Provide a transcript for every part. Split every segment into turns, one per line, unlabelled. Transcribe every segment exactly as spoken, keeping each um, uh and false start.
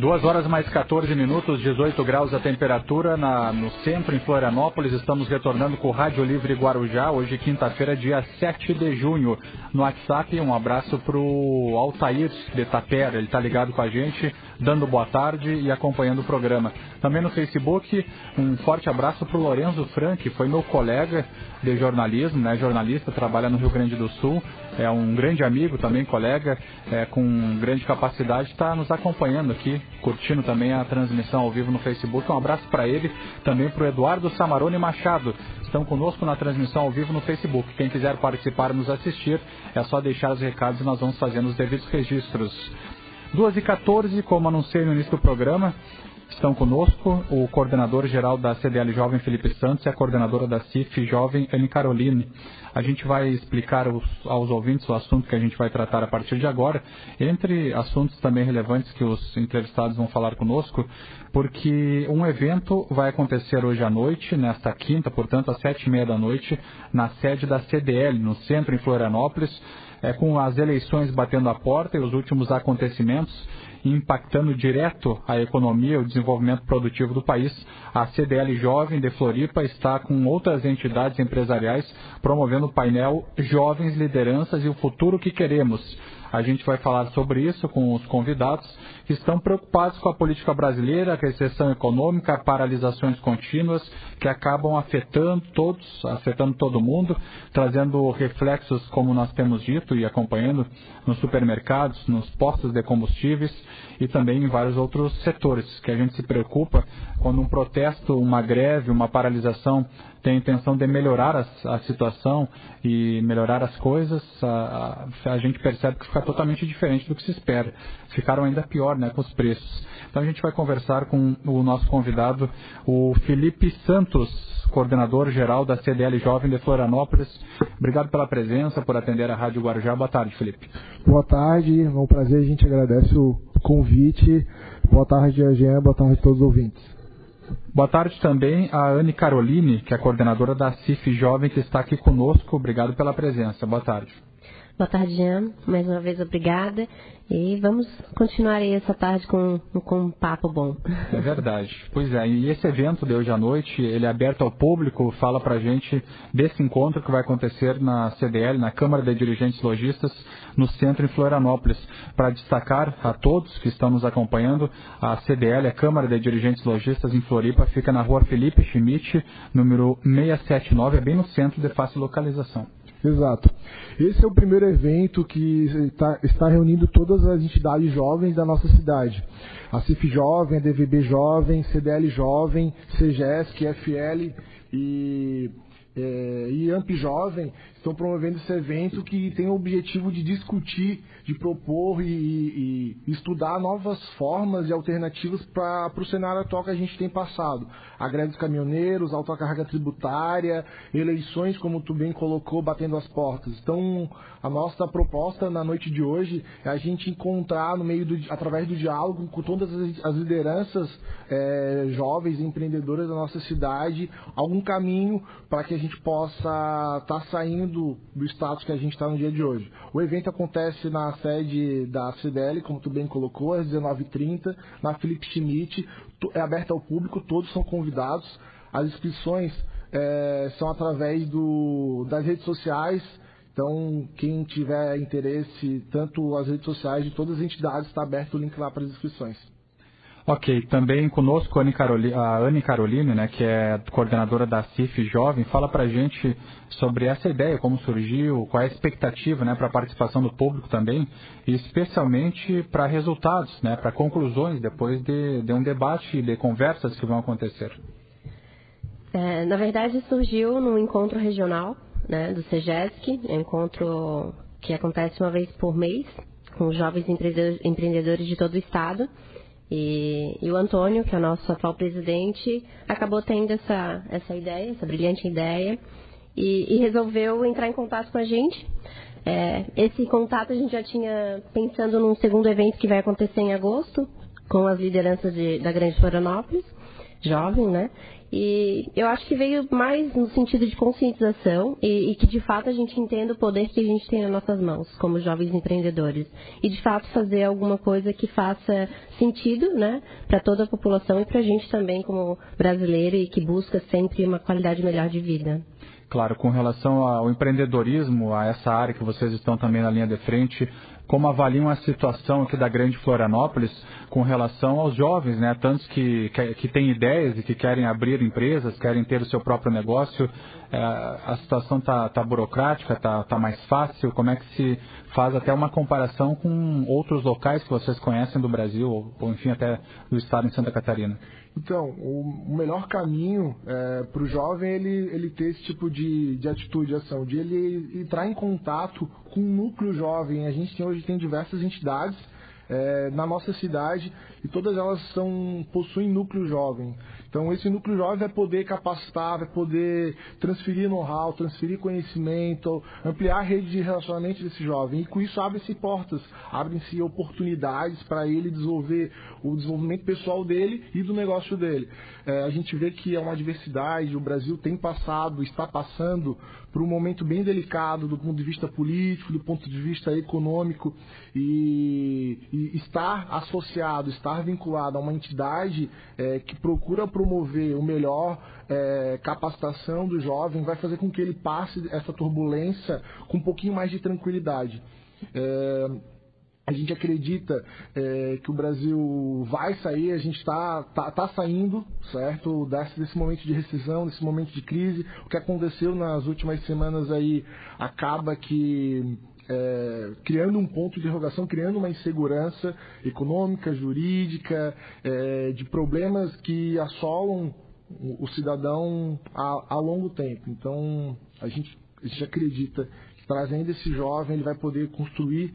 Duas horas mais quatorze minutos, dezoito graus a temperatura na, no centro, em Florianópolis. Estamos retornando com o Rádio Livre Guarujá, hoje quinta-feira, dia sete de junho. No WhatsApp, um abraço para o Altair de Tapera, ele está ligado com a gente, dando boa tarde e acompanhando o programa. Também no Facebook, um forte abraço para o Lorenzo Frank, que foi meu colega de jornalismo, né, jornalista, trabalha no Rio Grande do Sul, é um grande amigo também, colega, é, com grande capacidade, está nos acompanhando aqui, curtindo também a transmissão ao vivo no Facebook. Um abraço para ele, também para o Eduardo Samarone Machado, estão conosco na transmissão ao vivo no Facebook. Quem quiser participar e nos assistir, é só deixar os recados e nós vamos fazendo os devidos registros. duas e quatorze, como anunciei no início do programa, estão conosco o coordenador-geral da C D L Jovem, Felipe Santos, e a coordenadora da C I F Jovem, Anne Caroline. A gente vai explicar os, aos ouvintes o assunto que a gente vai tratar a partir de agora, entre assuntos também relevantes que os entrevistados vão falar conosco, porque um evento vai acontecer hoje à noite, nesta quinta, portanto, às sete e meia da noite, na sede da C D L, no centro, em Florianópolis, é, com as eleições batendo a porta e os últimos acontecimentos impactando direto a economia e o desenvolvimento produtivo do país. A C D L Jovem de Floripa está com outras entidades empresariais promovendo o painel Jovens, Lideranças e o Futuro que Queremos. A gente vai falar sobre isso com os convidados que estão preocupados com a política brasileira, a recessão econômica, paralisações contínuas que acabam afetando todos, afetando todo mundo, trazendo reflexos, como nós temos dito e acompanhando, nos supermercados, nos postos de combustíveis e também em vários outros setores, que a gente se preocupa quando um protesto, uma greve, uma paralisação tem a intenção de melhorar a, a situação e melhorar as coisas, a, a, a gente percebe que fica totalmente diferente do que se espera. Ficaram ainda pior, né, com os preços. Então a gente vai conversar com o nosso convidado, o Felipe Santos, coordenador-geral da C D L Jovem de Florianópolis. Obrigado pela presença, por atender a Rádio Guarujá. Boa tarde, Felipe.
Boa tarde, é um prazer, a gente agradece o convite. Boa tarde, Jean, boa tarde a todos os ouvintes.
Boa tarde também a Anne Caroline, que é a coordenadora da C I F Jovem, que está aqui conosco. Obrigado pela presença. Boa tarde.
Boa tarde, Jean. Mais uma vez, obrigada. E vamos continuar aí essa tarde com, com um papo bom.
É verdade. Pois é, e esse evento de hoje à noite, ele é aberto ao público, fala pra gente desse encontro que vai acontecer na C D L, na Câmara de Dirigentes Lojistas, no centro em Florianópolis. Para destacar a todos que estão nos acompanhando, a C D L, a Câmara de Dirigentes Lojistas em Floripa, fica na rua Felipe Schmidt, número seiscentos e setenta e nove, é bem no centro, de fácil localização.
Exato. Esse é o primeiro evento que está, está reunindo todas as entidades jovens da nossa cidade. A C I F Jovem, a D V B Jovem, C D L Jovem, CEGESC, F L e, é, e AMP Jovem estão promovendo esse evento que tem o objetivo de discutir, de propor e, e, e estudar novas formas e alternativas para o cenário atual que a gente tem passado. A greve dos caminhoneiros, alta carga tributária, eleições, como tu bem colocou, batendo as portas. Então, a nossa proposta na noite de hoje é a gente encontrar, no meio do, através do diálogo com todas as, as lideranças é, jovens e empreendedoras da nossa cidade, algum caminho para que a gente possa estar tá saindo do status que a gente está no dia de hoje. O evento acontece na sede da C D L, como tu bem colocou, às dezenove e trinta, na Felipe Schmidt, é aberto ao público, todos são convidados. As inscrições é, são através do, das redes sociais, então quem tiver interesse, tanto as redes sociais de todas as entidades, está aberto o link lá para as inscrições.
Ok, também conosco a Anne Caroline, a Anne Caroline, né, que é coordenadora da C I F Jovem. Fala pra gente sobre essa ideia, como surgiu, qual é a expectativa, né, para a participação do público também, e especialmente para resultados, né, para conclusões depois de, de um debate e de conversas que vão acontecer.
É, na verdade, surgiu num encontro regional, né, do CEGESC, é um encontro que acontece uma vez por mês, com jovens empreendedores de todo o estado. E, e o Antônio, que é o nosso atual presidente, acabou tendo essa, essa ideia, essa brilhante ideia, e, e resolveu entrar em contato com a gente. É, esse contato a gente já tinha pensando num segundo evento que vai acontecer em agosto, com as lideranças de, da Grande Florianópolis. jovem, né? E eu acho que veio mais no sentido de conscientização e, e que de fato a gente entenda o poder que a gente tem nas nossas mãos como jovens empreendedores e de fato fazer alguma coisa que faça sentido, né, para toda a população e para a gente também como brasileiro e que busca sempre uma qualidade melhor de vida.
Claro, com relação ao empreendedorismo, a essa área que vocês estão também na linha de frente, como avaliam a situação aqui da Grande Florianópolis com relação aos jovens, né? Tantos que, que, que têm ideias e que querem abrir empresas, querem ter o seu próprio negócio. É, a situação está tá burocrática, está tá mais fácil? Como é que se faz até uma comparação com outros locais que vocês conhecem do Brasil, ou, ou enfim, até do estado em Santa Catarina?
Então, o melhor caminho é, para o jovem ele, ele ter esse tipo de, de atitude, de ação, de ele entrar em contato com um núcleo jovem. A gente tem, hoje tem diversas entidades é, na nossa cidade e todas elas são, possuem núcleo jovem. Então, esse núcleo jovem vai poder capacitar, vai poder transferir know-how, transferir conhecimento, ampliar a rede de relacionamento desse jovem. E com isso abrem-se portas, abrem-se oportunidades para ele desenvolver o desenvolvimento pessoal dele e do negócio dele. É, a gente vê que é uma diversidade, o Brasil tem passado, está passando por um momento bem delicado do ponto de vista político, do ponto de vista econômico, e, e estar associado, estar vinculado a uma entidade é, que procura promover o melhor é, capacitação do jovem vai fazer com que ele passe essa turbulência com um pouquinho mais de tranquilidade. É, a gente acredita é, que o Brasil vai sair, a gente está tá, tá saindo, certo, desse, desse momento de recessão, desse momento de crise. O que aconteceu nas últimas semanas aí acaba que É, criando um ponto de interrogação, criando uma insegurança econômica, jurídica, é, de problemas que assolam o, o cidadão a, a longo tempo. Então, a gente, a gente acredita que trazendo esse jovem, ele vai poder construir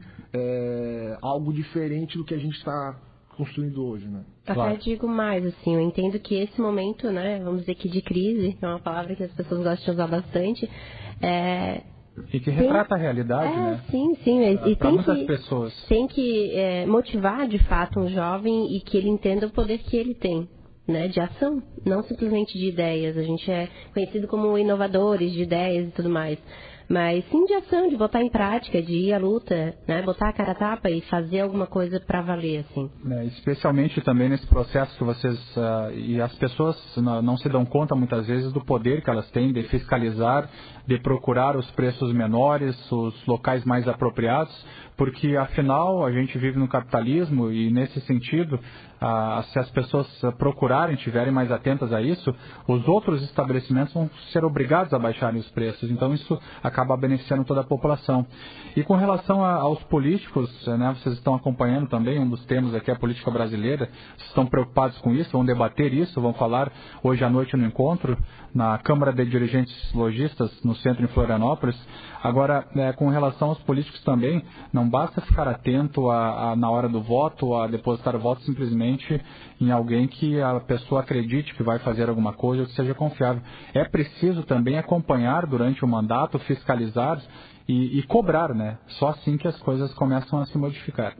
é, algo diferente do que a gente está construindo hoje, né?
Até claro. Digo mais, assim, eu entendo que esse momento, né, vamos dizer que de crise, que é uma palavra que as pessoas gostam de usar bastante, é...
E que retrata tem, a realidade,
é,
né?
Sim, sim.
E para muitas
que,
pessoas.
Tem que é, motivar, de fato, um jovem e que ele entenda o poder que ele tem, né? De ação, não simplesmente de ideias. A gente é conhecido como inovadores de ideias e tudo mais. Mas sim de ação, de botar em prática, de ir à luta, né? Botar a cara a tapa e fazer alguma coisa para valer, assim.
É, especialmente também nesse processo que vocês... Uh, e as pessoas não, não se dão conta muitas vezes do poder que elas têm de fiscalizar, de procurar os preços menores, os locais mais apropriados, porque afinal a gente vive no capitalismo e nesse sentido, ah, se as pessoas procurarem, estiverem mais atentas a isso, os outros estabelecimentos vão ser obrigados a baixarem os preços, então isso acaba beneficiando toda a população. E com relação a, aos políticos, né, vocês estão acompanhando também, um dos temas aqui é a política brasileira, vocês estão preocupados com isso, vão debater isso, vão falar hoje à noite no encontro, na Câmara de Dirigentes Logistas, no centro em Florianópolis. Agora, é, com relação aos políticos também, não basta ficar atento a, a, na hora do voto, a depositar o voto simplesmente em alguém que a pessoa acredite que vai fazer alguma coisa ou que seja confiável. É preciso também acompanhar durante o mandato, fiscalizar e, e cobrar, né? Só assim que as coisas começam a se modificar.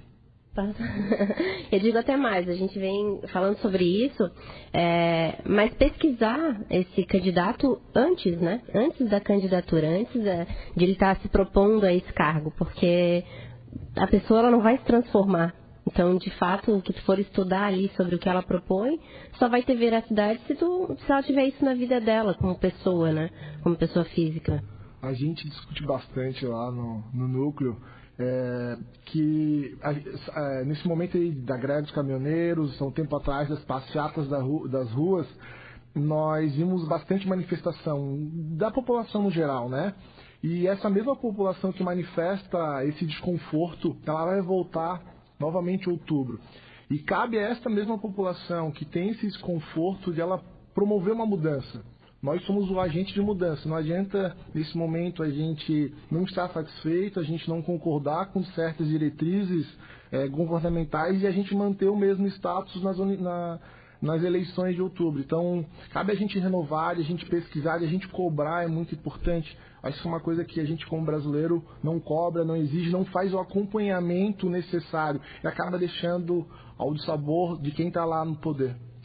Eu digo até mais, a gente vem falando sobre isso, é, mas pesquisar esse candidato antes, né? Antes da candidatura, antes da, de ele estar se propondo a esse cargo, porque a pessoa ela não vai se transformar. Então, de fato, o que tu for estudar ali sobre o que ela propõe, só vai ter veracidade se, tu, se ela tiver isso na vida dela, como pessoa, né? Como pessoa física.
A gente discute bastante lá no, no núcleo, É, que é, nesse momento aí da greve dos caminhoneiros, há um tempo atrás das passeatas da ru, das ruas, nós vimos bastante manifestação da população no geral, né? E essa mesma população que manifesta esse desconforto, ela vai voltar novamente em outubro. E cabe a esta mesma população que tem esse desconforto de ela promover uma mudança. Nós somos o agente de mudança. Não adianta, nesse momento, a gente não estar satisfeito, a gente não concordar com certas diretrizes é, governamentais e a gente manter o mesmo status nas, na, nas eleições de outubro. Então, cabe a gente renovar, a gente pesquisar, a gente cobrar, é muito importante. Acho que é uma coisa que a gente, como brasileiro, não cobra, não exige, não faz o acompanhamento necessário e acaba deixando ao sabor de quem está lá no poder.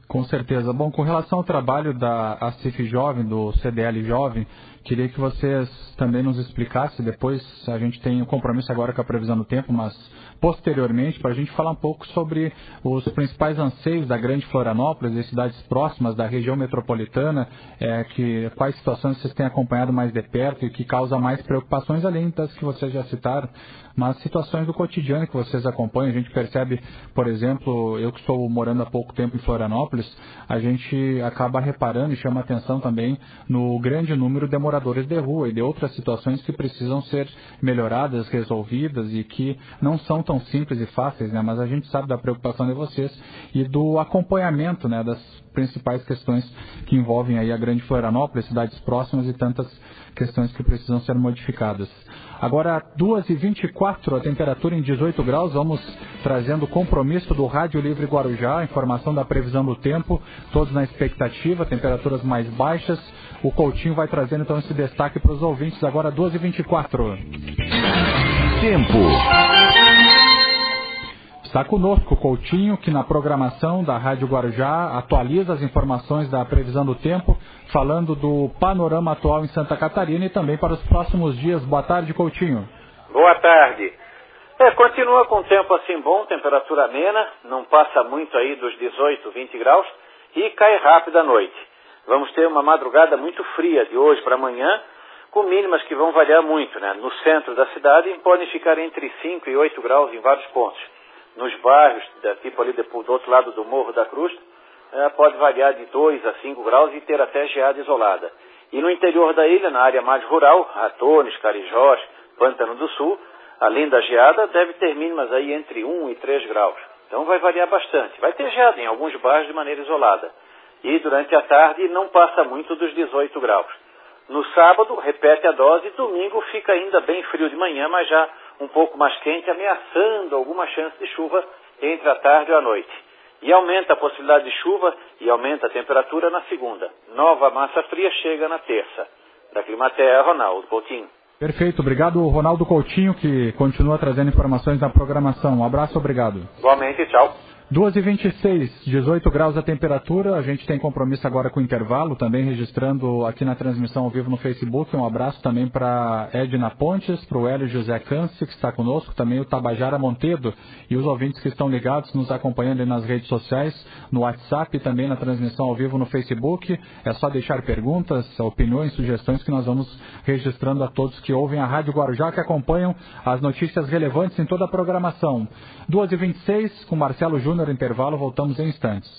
Com certeza. Bom, com relação ao trabalho da ACIF Jovem, do C D L Jovem, queria que vocês também nos explicassem, depois a gente tem um compromisso agora com a previsão do tempo, mas posteriormente, para a gente falar um pouco sobre os principais anseios da Grande Florianópolis e cidades próximas da região metropolitana, é, que, quais situações vocês têm acompanhado mais de perto e que causa mais preocupações, além das que vocês já citaram, mas situações do cotidiano que vocês acompanham. A gente percebe, por exemplo, eu que estou morando há pouco tempo em Florianópolis, a gente acaba reparando e chama atenção também no grande número de moradores de rua e de outras situações que precisam ser melhoradas, resolvidas e que não são tão simples e fáceis, né? Mas a gente sabe da preocupação de vocês e do acompanhamento, né, das principais questões que envolvem aí a Grande Florianópolis, cidades próximas e tantas questões que precisam ser modificadas. Agora, duas e vinte e quatro, a temperatura em dezoito graus, vamos trazendo o compromisso do Rádio Livre Guarujá, informação da previsão do tempo, todos na expectativa, temperaturas mais baixas. O Coutinho vai trazendo então esse destaque para os ouvintes, agora duas e vinte e quatro.
Tempo.
Está conosco o Coutinho, que na programação da Rádio Guarujá atualiza as informações da previsão do tempo, falando do panorama atual em Santa Catarina e também para os próximos dias. Boa tarde, Coutinho.
Boa tarde. É, continua com tempo assim bom, temperatura amena, não passa muito aí dos dezoito, vinte graus e cai rápido à noite. Vamos ter uma madrugada muito fria de hoje para amanhã, com mínimas que vão variar muito, né? No centro da cidade podem ficar entre cinco e oito graus em vários pontos. Nos bairros, tipo ali do outro lado do Morro da Cruz, é, pode variar de dois a cinco graus e ter até geada isolada. E no interior da ilha, na área mais rural, Ratones, Carijós, Pântano do Sul, além da geada, deve ter mínimas aí entre um e três graus. Então vai variar bastante. Vai ter geada em alguns bairros de maneira isolada. E durante a tarde não passa muito dos dezoito graus. No sábado, repete a dose, domingo fica ainda bem frio de manhã, mas já um pouco mais quente, ameaçando alguma chance de chuva entre a tarde e a noite. E aumenta a possibilidade de chuva e aumenta a temperatura na segunda. Nova massa fria chega na terça. Da Climatea, Ronaldo Coutinho.
Perfeito, obrigado Ronaldo Coutinho, que continua trazendo informações na programação. Um abraço, obrigado.
Igualmente, tchau.
duas e vinte e seis, dezoito graus a temperatura, a gente tem compromisso agora com o intervalo, também registrando aqui na transmissão ao vivo no Facebook. Um abraço também para Edna Pontes, para o Hélio José Câncio, que está conosco, também o Tabajara Montedo e os ouvintes que estão ligados, nos acompanhando nas redes sociais, no WhatsApp e também na transmissão ao vivo no Facebook. É só deixar perguntas, opiniões, sugestões que nós vamos registrando a todos que ouvem a Rádio Guarujá, que acompanham as notícias relevantes em toda a programação. duas e vinte e seis, com Marcelo Júnior. No intervalo, voltamos em instantes.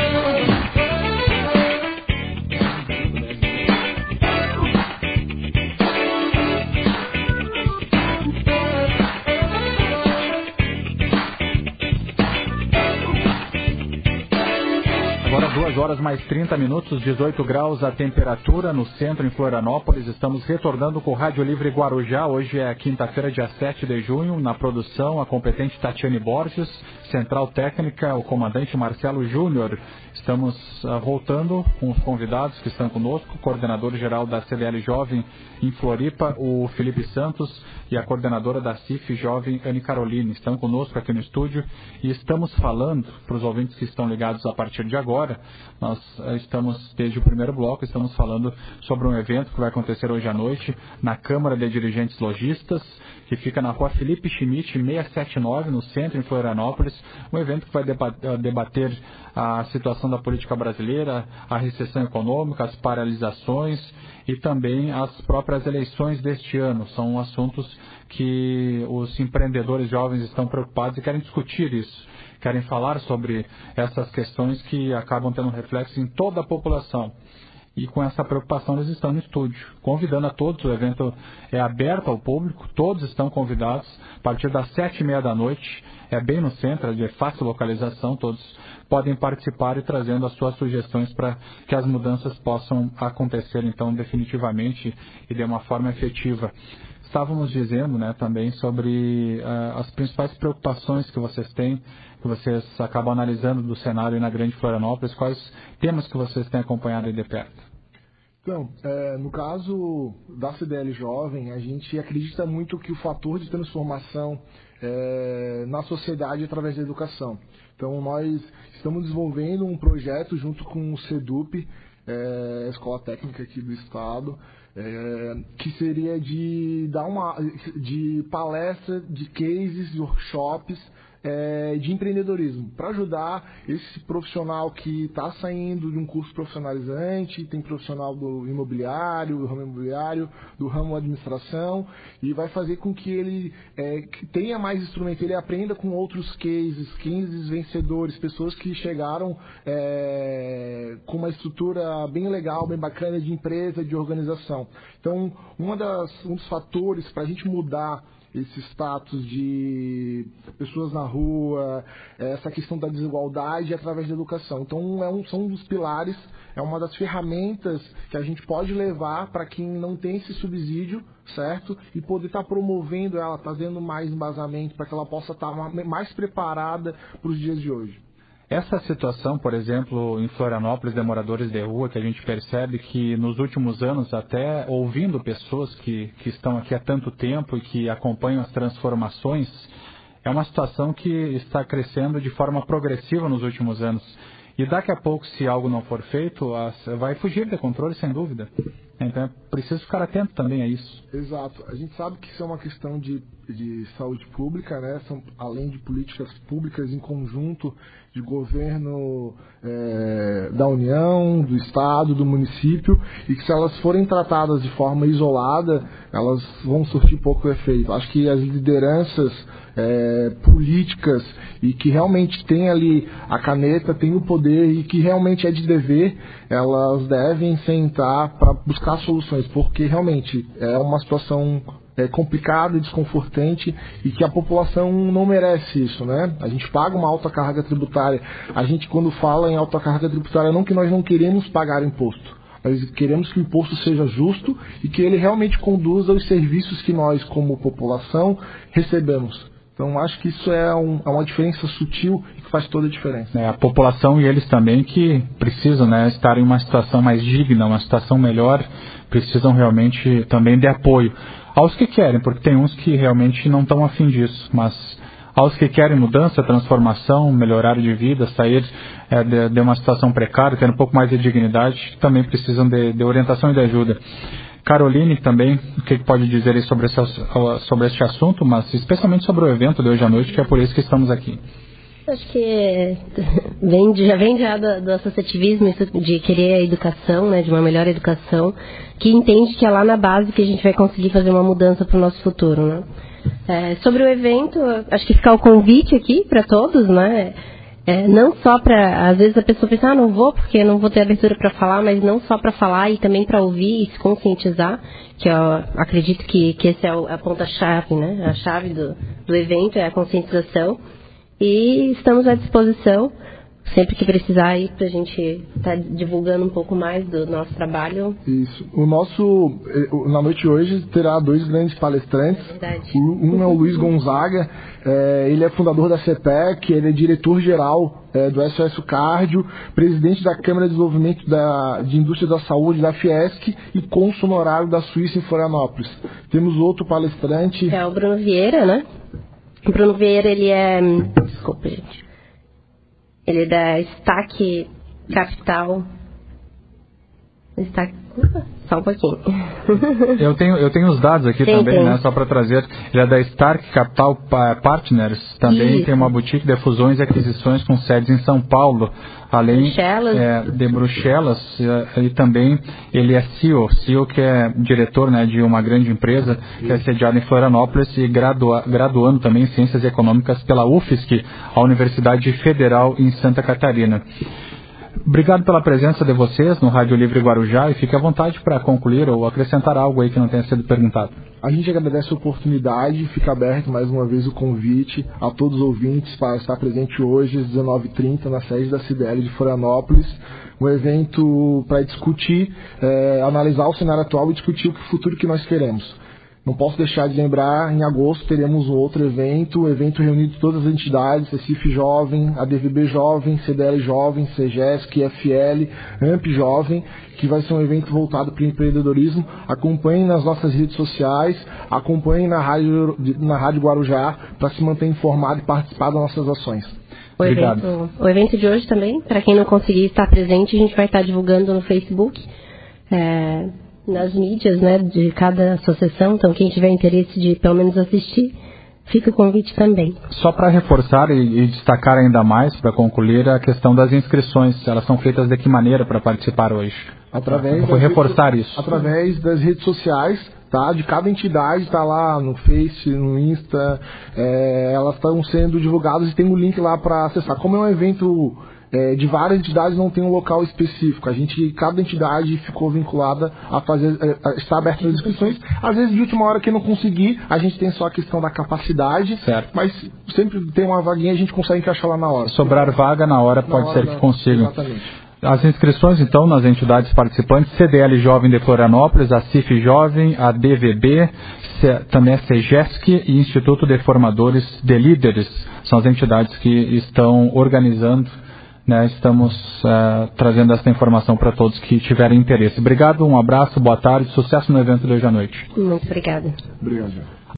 Agora duas horas mais trinta minutos, dezoito graus a temperatura no centro em Florianópolis. Estamos retornando com o Rádio Livre Guarujá. Hoje é quinta-feira, dia sete de junho. Na produção, a competente Tatiane Borges. Central técnica, o comandante Marcelo Júnior. Estamos uh, voltando com os convidados que estão conosco. O coordenador-geral da C D L Jovem em Floripa, o Felipe Santos, e a coordenadora da C I F Jovem, Anne Caroline. Estão conosco aqui no estúdio e estamos falando, para os ouvintes que estão ligados a partir de agora, nós uh, estamos, desde o primeiro bloco, estamos falando sobre um evento que vai acontecer hoje à noite na Câmara de Dirigentes Lojistas, que fica na rua Felipe Schmidt, seiscentos e setenta e nove, no centro, em Florianópolis. Um evento que vai debater a situação da política brasileira, a recessão econômica, as paralisações e também as próprias eleições deste ano. São assuntos que os empreendedores jovens estão preocupados e querem discutir isso. Querem falar sobre essas questões que acabam tendo reflexo em toda a população. E com essa preocupação eles estão no estúdio, convidando a todos. O evento é aberto ao público, todos estão convidados a partir das sete e meia da noite. É bem no centro, é de fácil localização, todos podem participar e trazendo as suas sugestões para que as mudanças possam acontecer então definitivamente e de uma forma efetiva. Estávamos dizendo, né, também sobre uh, as principais preocupações que vocês têm, que vocês acabam analisando do cenário na Grande Florianópolis. Quais temas que vocês têm acompanhado aí de perto?
Então, é, no caso da C D L Jovem, a gente acredita muito que o fator de transformação é, na sociedade é através da educação. Então, nós estamos desenvolvendo um projeto junto com o SEDUP, é, a Escola Técnica aqui do Estado, é, que seria de dar uma de palestra, de cases, de workshops, É, de empreendedorismo, para ajudar esse profissional que está saindo de um curso profissionalizante, tem profissional do imobiliário, do ramo imobiliário, do ramo administração, e vai fazer com que ele é, que tenha mais instrumento, ele aprenda com outros cases, cases vencedores, pessoas que chegaram é, com uma estrutura bem legal, bem bacana de empresa, de organização. Então, uma das, um dos fatores para a gente mudar esse status de pessoas na rua, essa questão da desigualdade através da educação. Então, é um, são um dos pilares, é uma das ferramentas que a gente pode levar para quem não tem esse subsídio, certo? E poder estar tá promovendo ela, trazendo mais embasamento para que ela possa estar tá mais preparada para os dias de hoje.
Essa situação, por exemplo, em Florianópolis, de moradores de rua, que a gente percebe que nos últimos anos, até ouvindo pessoas que, que estão aqui há tanto tempo e que acompanham as transformações, é uma situação que está crescendo de forma progressiva nos últimos anos. E daqui a pouco, se algo não for feito, vai fugir de controle, sem dúvida. Então é preciso ficar atento também a isso.
Exato. A gente sabe que isso é uma questão de, de saúde pública, né? São, além de políticas públicas em conjunto de governo é, da União, do Estado, do município, e que se elas forem tratadas de forma isolada, elas vão surtir pouco efeito. Acho que as lideranças é, políticas e que realmente tem ali a caneta, tem o poder e que realmente é de dever, elas devem sentar para buscar soluções, porque realmente é uma situação é, complicada e desconfortante e que a população não merece isso, né? A gente paga uma alta carga tributária. A gente, quando fala em alta carga tributária, não que nós não queremos pagar imposto, nós queremos que o imposto seja justo e que ele realmente conduza os serviços que nós, como população, recebemos. Então, acho que isso é, um, é uma diferença sutil e que faz toda a diferença.
É, a população e eles também que precisam, né, estar em uma situação mais digna, uma situação melhor, precisam realmente também de apoio. Aos que querem, porque tem uns que realmente não estão afim disso, mas aos que querem mudança, transformação, melhorar de vida, sair é, de, de uma situação precária, ter um pouco mais de dignidade, também precisam de, de orientação e de ajuda. Caroline também, o que pode dizer aí sobre esse, sobre este assunto, mas especialmente sobre o evento de hoje à noite, que é por isso que estamos aqui.
Acho que vem, já vem já do, do associativismo, isso de querer a educação, né, de uma melhor educação, que entende que é lá na base que a gente vai conseguir fazer uma mudança para o nosso futuro, né? É, sobre o evento, acho que ficar o convite aqui para todos, né? É, não só para, às vezes a pessoa pensa, ah, não vou porque não vou ter abertura para falar, mas não só para falar e também para ouvir e se conscientizar, que eu acredito que, que essa é a ponta-chave, né? A chave do, do evento é a conscientização. E estamos à disposição, sempre que precisar, aí, para a gente estar tá divulgando um pouco mais do nosso trabalho.
Isso. O nosso, na noite de hoje, terá dois grandes palestrantes.
É verdade.
Um é o Luiz Gonzaga, é, ele é fundador da CEPEC, ele é diretor-geral é, do S O S Cardio, presidente da Câmara de Desenvolvimento da, de Indústria da Saúde, da Fiesc, e cônsul honorário da Suíça em Florianópolis. Temos outro palestrante.
É o Bruno Vieira, né? O Bruno Vieira, ele é... Desculpa, gente. Ele é da Stack Capital. Stack... Só um pouquinho.
Eu tenho, eu tenho os dados aqui tem, também, tem. né? Só para trazer. Ele é da Stark Capital Partners. Também Isso. tem uma boutique de fusões e aquisições com sedes em São Paulo. Além
Bruxelas.
É, de Bruxelas. E também ele é C E O. C E O que é diretor, né, de uma grande empresa que é sediada em Florianópolis e gradua, graduando também em Ciências Econômicas pela U F S C, a Universidade Federal em Santa Catarina. Obrigado pela presença de vocês no Rádio Livre Guarujá e fique à vontade para concluir ou acrescentar algo aí que não tenha sido perguntado.
A gente agradece a oportunidade, fica aberto mais uma vez o convite a todos os ouvintes para estar presente hoje às dezenove e trinta na sede da C D L de Florianópolis, um evento para discutir, é, analisar o cenário atual e discutir o futuro que nós queremos. Não posso deixar de lembrar, em agosto teremos outro evento, evento reunido de todas as entidades, Recife Jovem, A D V B Jovem, C D L Jovem, SEGESC, F L, AMP Jovem, que vai ser um evento voltado para o empreendedorismo. Acompanhem nas nossas redes sociais, acompanhem na Rádio, na Rádio Guarujá, para se manter informado e participar das nossas ações.
O evento, o evento de hoje também, para quem não conseguir estar presente, a gente vai estar divulgando no Facebook, é, nas mídias, né, de cada associação. Então, quem tiver interesse de pelo menos assistir, fica o convite também.
Só para reforçar e, e destacar ainda mais, para concluir, a questão das inscrições. Elas são feitas de que maneira para participar hoje?
Através
Vou reforçar isso.
Através das redes sociais, tá? De cada entidade, tá lá no Face, no Insta, é, elas estão sendo divulgadas e tem um link lá para acessar. Como é um evento é, de várias entidades, não tem um local específico. A gente, cada entidade ficou vinculada a fazer, a estar aberta as inscrições. Às vezes, de última hora, quem não conseguir, a gente tem só a questão da capacidade,
certo.
Mas sempre tem uma vaguinha, a gente consegue encaixar lá na hora.
Sobrar vaga na hora,
na
pode
hora
ser
da...
que consigam.
Exatamente.
As inscrições, então, nas entidades participantes, C D L Jovem de Florianópolis, a C I F Jovem, a D V B, também a SEGESC e Instituto de Formadores de Líderes. São as entidades que estão organizando, né? Estamos uh, trazendo essa informação para todos que tiverem interesse. Obrigado, um abraço, boa tarde, sucesso no evento de hoje à noite.
Muito obrigada.
Obrigado.